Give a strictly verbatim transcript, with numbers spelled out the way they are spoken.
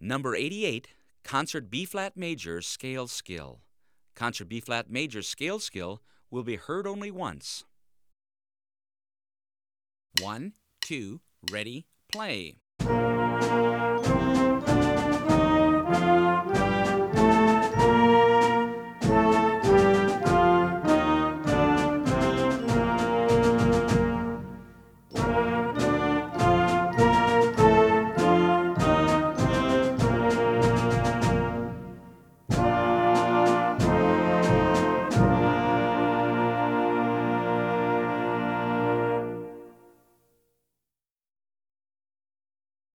Number eighty-eight, Concert B-flat major scale skill. Concert B-flat major scale skill will be heard only once. One, two, ready, play.